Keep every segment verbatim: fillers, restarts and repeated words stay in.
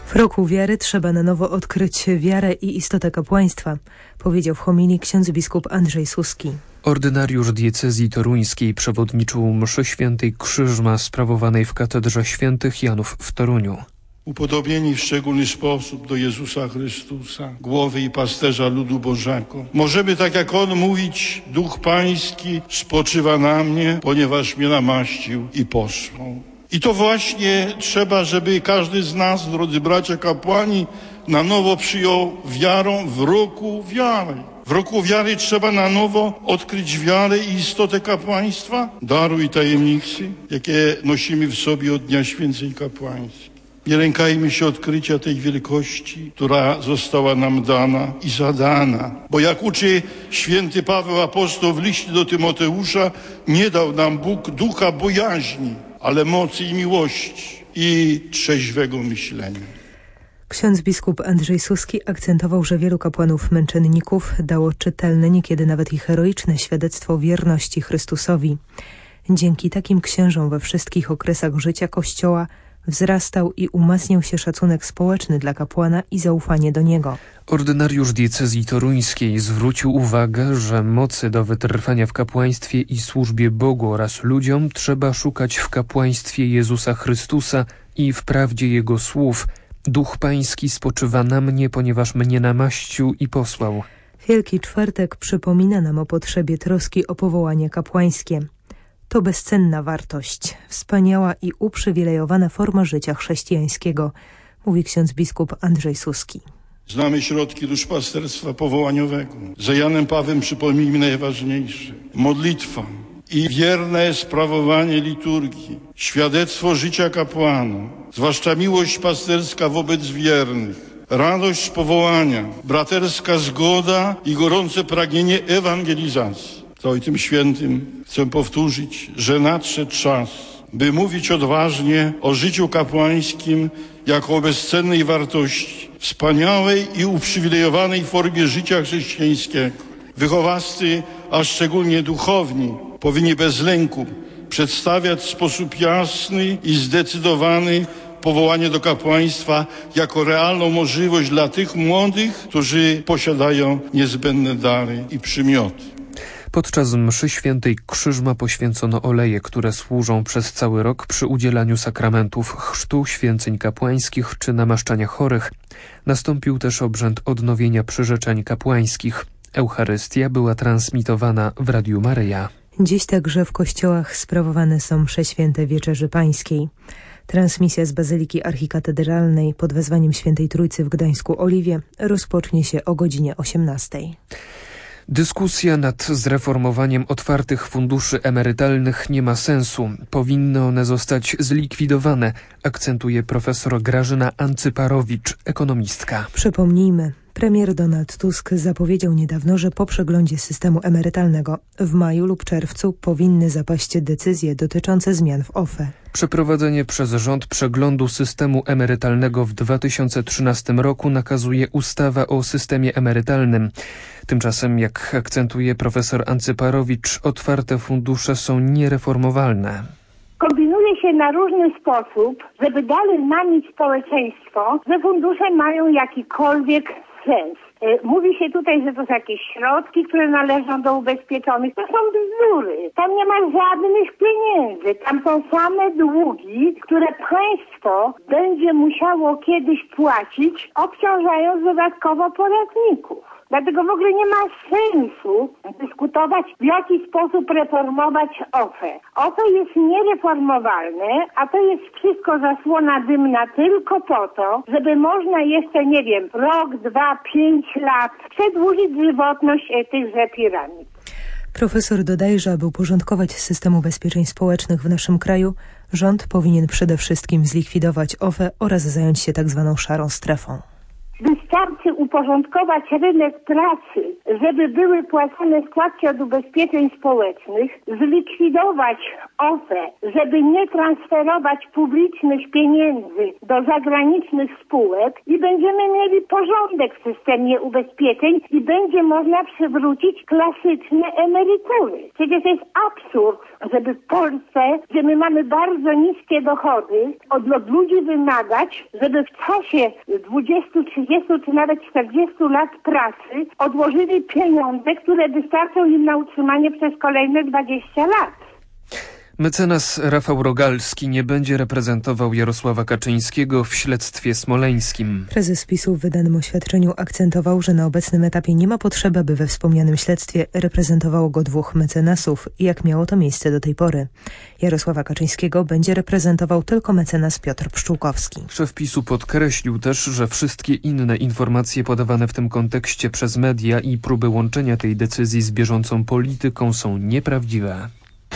W roku wiary trzeba na nowo odkryć wiarę i istotę kapłaństwa, powiedział w homilii ksiądz biskup Andrzej Suski. Ordynariusz diecezji toruńskiej przewodniczył mszy świętej Krzyżma sprawowanej w Katedrze Świętych Janów w Toruniu. Upodobnieni w szczególny sposób do Jezusa Chrystusa, głowy i pasterza ludu Bożego. Możemy tak jak On mówić: Duch Pański spoczywa na mnie, ponieważ mnie namaścił i posłał. I to właśnie trzeba, żeby każdy z nas, drodzy bracia kapłani, na nowo przyjął wiarą w roku wiary. W roku wiary trzeba na nowo odkryć wiarę i istotę kapłaństwa, daru i tajemnicy, jakie nosimy w sobie od Dnia Święceń Kapłańskich. Nie lękajmy się odkrycia tej wielkości, która została nam dana i zadana. Bo jak uczy święty Paweł apostoł w liście do Tymoteusza, nie dał nam Bóg ducha bojaźni, ale mocy i miłości i trzeźwego myślenia. Ksiądz biskup Andrzej Suski akcentował, że wielu kapłanów męczenników dało czytelne, niekiedy nawet i heroiczne świadectwo wierności Chrystusowi. Dzięki takim księżom we wszystkich okresach życia Kościoła wzrastał i umacniał się szacunek społeczny dla kapłana i zaufanie do niego. Ordynariusz diecezji toruńskiej zwrócił uwagę, że mocy do wytrwania w kapłaństwie i służbie Bogu oraz ludziom trzeba szukać w kapłaństwie Jezusa Chrystusa i w prawdzie Jego słów. Duch Pański spoczywa na mnie, ponieważ mnie namaścił i posłał. Wielki Czwartek przypomina nam o potrzebie troski o powołanie kapłańskie. To bezcenna wartość, wspaniała i uprzywilejowana forma życia chrześcijańskiego, mówi ksiądz biskup Andrzej Suski. Znamy środki duszpasterstwa powołaniowego. Za Janem Pawłem przypomnijmy najważniejsze. Modlitwa i wierne sprawowanie liturgii, świadectwo życia kapłana, zwłaszcza miłość pasterska wobec wiernych, radość z powołania, braterska zgoda i gorące pragnienie ewangelizacji. Za Ojcem Świętym chcę powtórzyć, że nadszedł czas, by mówić odważnie o życiu kapłańskim jako o bezcennej wartości, wspaniałej i uprzywilejowanej formie życia chrześcijańskiego. Wychowawcy, a szczególnie duchowni, powinni bez lęku przedstawiać w sposób jasny i zdecydowany powołanie do kapłaństwa jako realną możliwość dla tych młodych, którzy posiadają niezbędne dary i przymioty. Podczas mszy świętej Krzyżma poświęcono oleje, które służą przez cały rok przy udzielaniu sakramentów chrztu, święceń kapłańskich czy namaszczania chorych. Nastąpił też obrzęd odnowienia przyrzeczeń kapłańskich. Eucharystia była transmitowana w Radiu Maryja. Dziś także w kościołach sprawowane są msze święte Wieczerzy Pańskiej. Transmisja z Bazyliki Archikatedralnej pod wezwaniem Świętej Trójcy w Gdańsku Oliwie rozpocznie się o godzinie osiemnastej. Dyskusja nad zreformowaniem otwartych funduszy emerytalnych nie ma sensu. Powinny one zostać zlikwidowane, akcentuje profesor Grażyna Ancyparowicz, ekonomistka. Przypomnijmy, premier Donald Tusk zapowiedział niedawno, że po przeglądzie systemu emerytalnego w maju lub czerwcu powinny zapaść decyzje dotyczące zmian w O F E. Przeprowadzenie przez rząd przeglądu systemu emerytalnego w dwa tysiące trzynastym roku nakazuje ustawa o systemie emerytalnym. Tymczasem, jak akcentuje profesor Ancyparowicz, otwarte fundusze są niereformowalne. Kombinuje się na różny sposób, żeby dalej mamić społeczeństwo, że fundusze mają jakikolwiek sens. Mówi się tutaj, że to są jakieś środki, które należą do ubezpieczonych. To są bzdury. Tam nie ma żadnych pieniędzy. Tam są same długi, które państwo będzie musiało kiedyś płacić, obciążając dodatkowo podatników. Dlatego w ogóle nie ma sensu dyskutować, w jaki sposób reformować O F E. O F E jest niereformowalne, a to jest wszystko zasłona dymna tylko po to, żeby można jeszcze, nie wiem, rok, dwa, pięć lat przedłużyć żywotność tychże piramid. Profesor dodaje, że aby uporządkować system ubezpieczeń społecznych w naszym kraju, rząd powinien przede wszystkim zlikwidować O F E oraz zająć się tak zwaną szarą strefą. Wystarczy uporządkować rynek pracy, żeby były płacone składki od ubezpieczeń społecznych, zlikwidować O F E, żeby nie transferować publicznych pieniędzy do zagranicznych spółek i będziemy mieli porządek w systemie ubezpieczeń i będzie można przywrócić klasyczne emerytury. Przecież to jest absurd, żeby w Polsce, gdzie my mamy bardzo niskie dochody, od, od ludzi wymagać, żeby w czasie dwudziestu, trzydziestu czy nawet czterdziestu lat pracy odłożyli pieniądze, które wystarczą im na utrzymanie przez kolejne dwadzieścia lat. Mecenas Rafał Rogalski nie będzie reprezentował Jarosława Kaczyńskiego w śledztwie smoleńskim. Prezes PiS-u w wydanym oświadczeniu akcentował, że na obecnym etapie nie ma potrzeby, by we wspomnianym śledztwie reprezentowało go dwóch mecenasów, jak miało to miejsce do tej pory. Jarosława Kaczyńskiego będzie reprezentował tylko mecenas Piotr Pszczółkowski. Szef PiS-u podkreślił też, że wszystkie inne informacje podawane w tym kontekście przez media i próby łączenia tej decyzji z bieżącą polityką są nieprawdziwe.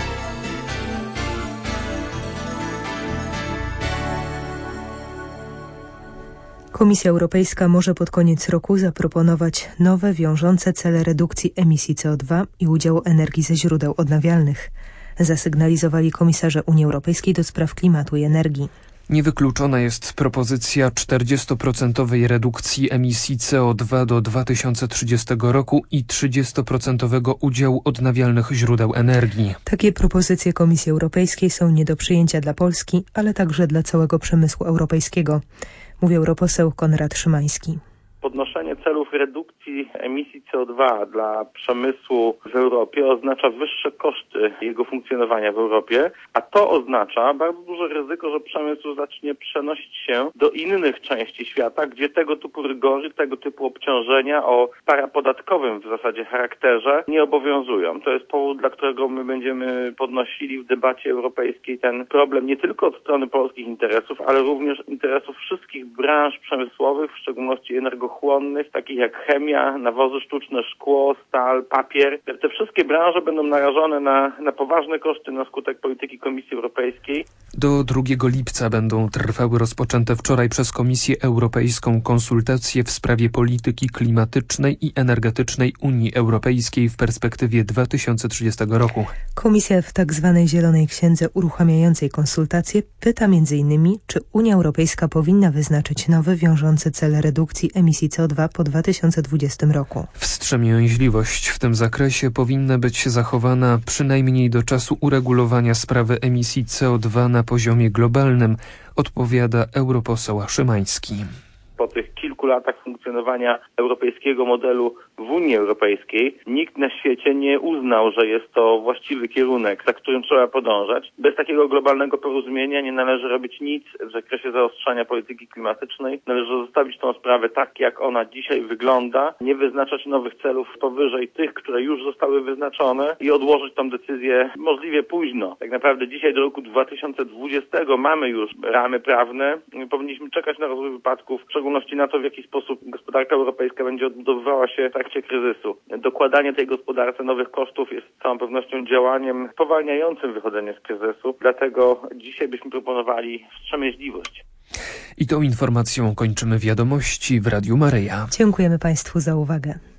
Komisja Europejska może pod koniec roku zaproponować nowe, wiążące cele redukcji emisji C O dwa i udziału energii ze źródeł odnawialnych, zasygnalizowali komisarze Unii Europejskiej do spraw klimatu i energii. Niewykluczona jest propozycja czterdziestoprocentowej redukcji emisji C O dwa do dwa tysiące trzydziestego roku i trzydziestoprocentowego udziału odnawialnych źródeł energii. Takie propozycje Komisji Europejskiej są nie do przyjęcia dla Polski, ale także dla całego przemysłu europejskiego, mówi europoseł Konrad Szymański. Podnoszenie celów redukcji emisji C O dwa dla przemysłu w Europie oznacza wyższe koszty jego funkcjonowania w Europie, a to oznacza bardzo duże ryzyko, że przemysł zacznie przenosić się do innych części świata, gdzie tego typu rygory, tego typu obciążenia o parapodatkowym w zasadzie charakterze nie obowiązują. To jest powód, dla którego my będziemy podnosili w debacie europejskiej ten problem nie tylko od strony polskich interesów, ale również interesów wszystkich branż przemysłowych, w szczególności energochłonnych, takich jak chemia, nawozy sztuczne, szkło, stal, papier. Te wszystkie branże będą narażone na, na poważne koszty na skutek polityki Komisji Europejskiej. Do drugiego lipca będą trwały rozpoczęte wczoraj przez Komisję Europejską konsultacje w sprawie polityki klimatycznej i energetycznej Unii Europejskiej w perspektywie dwa tysiące trzydziestego roku. Komisja w tak zwanej Zielonej Księdze uruchamiającej konsultacje pyta między innymi, czy Unia Europejska powinna wyznaczyć nowy wiążący cel redukcji emisji C O dwa po dwa tysiące dwudziestym roku. Wstrzemięźliwość w tym zakresie powinna być zachowana przynajmniej do czasu uregulowania sprawy emisji C O dwa na poziomie globalnym, odpowiada europoseł Szymański. Po tych kilku latach funkcjonowania europejskiego modelu w Unii Europejskiej nikt na świecie nie uznał, że jest to właściwy kierunek, za którym trzeba podążać. Bez takiego globalnego porozumienia nie należy robić nic w zakresie zaostrzania polityki klimatycznej. Należy zostawić tą sprawę tak, jak ona dzisiaj wygląda, nie wyznaczać nowych celów powyżej tych, które już zostały wyznaczone i odłożyć tą decyzję możliwie późno. Tak naprawdę dzisiaj do roku dwa tysiące dwudziestego mamy już ramy prawne. Powinniśmy czekać na rozwój wypadków, w szczególności na to, w jaki sposób gospodarka europejska będzie odbudowywała się w trakcie kryzysu. Dokładanie tej gospodarce nowych kosztów jest z całą pewnością działaniem spowalniającym wychodzenie z kryzysu. Dlatego dzisiaj byśmy proponowali wstrzemięźliwość. I tą informacją kończymy wiadomości w Radiu Maryja. Dziękujemy Państwu za uwagę.